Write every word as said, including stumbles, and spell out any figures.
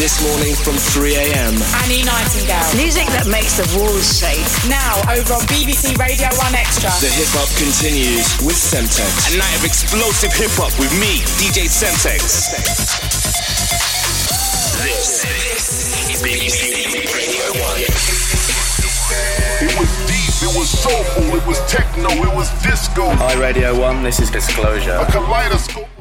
this morning from three a.m. Annie Nightingale. Music that makes the walls shake. Now over on B B C Radio one Extra. The hip-hop continues with Semtex. A night of explosive hip-hop with me, D J Semtex. This is B B C Radio one. It was deep, it was soulful, it was techno, it was disco. Hi Radio one, this is Disclosure. A kaleidoscope.